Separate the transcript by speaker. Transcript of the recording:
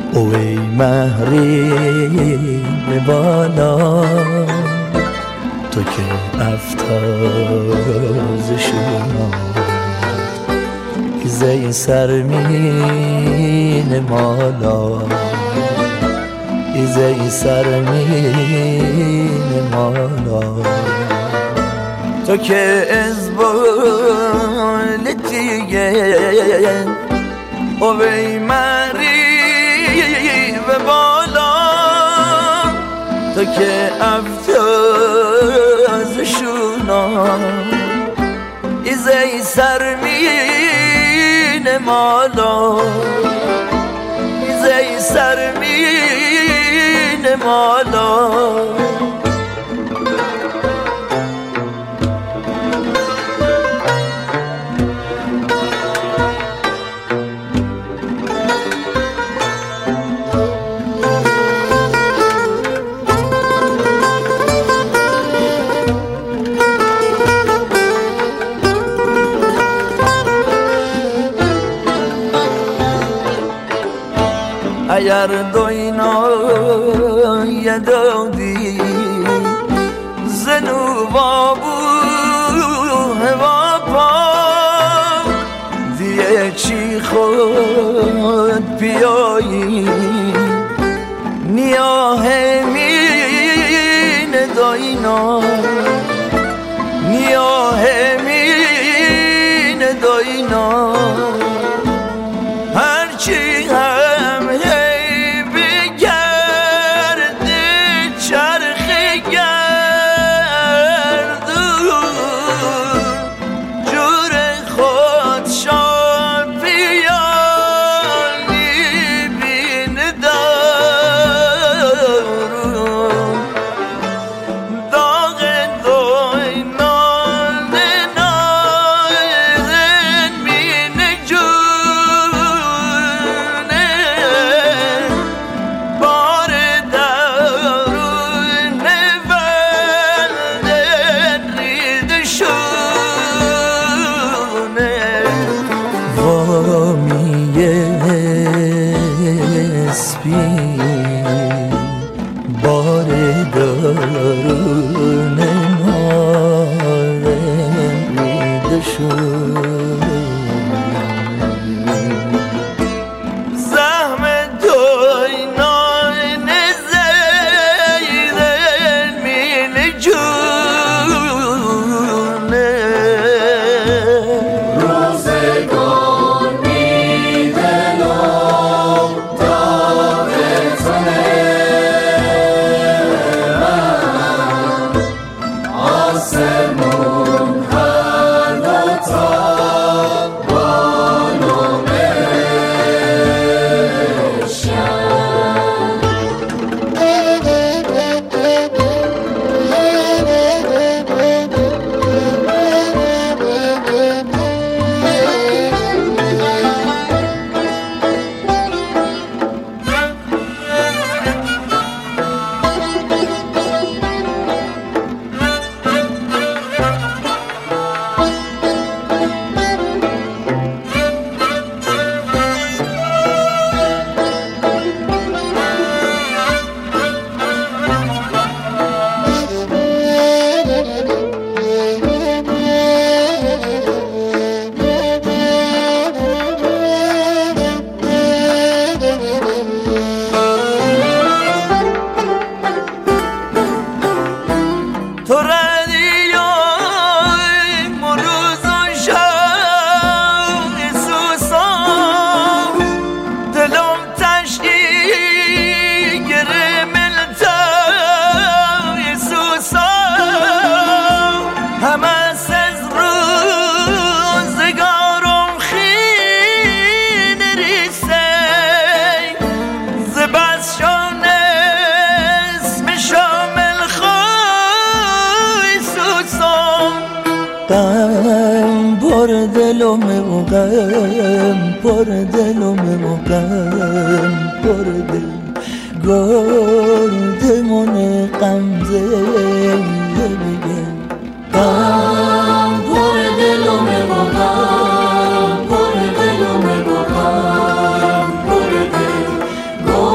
Speaker 1: اوی مهری بالا تو که افتاز شما ایزه سرمین مالا ایزه سرمین مالا تو که از بالتیه اوی مهری و بالا تو که افتاز شونا ایزه سرمین مالا ایزه سرمین مالا اگر دوینای دادی زنو بابو هوا پا دیگه چی خود بیایی نیاه مین داینا نیاه مین داینا هرچی بار درون نارم ریده شد زحم دوینای نزیدن مین جونه
Speaker 2: روزگار میدنم داغ تنه آسمون هر دوتا بانو
Speaker 1: تو ردیای مروز و شب سوسام دلم تشکی گره ملتای سوسام همه از روزگارم خین ریسه زبست شان اسم شامل غم پر دلم و غم پر دلم و غم پر دل گردمون غمزه بگم غم پر دلم و غم پر دلم و غم پر دل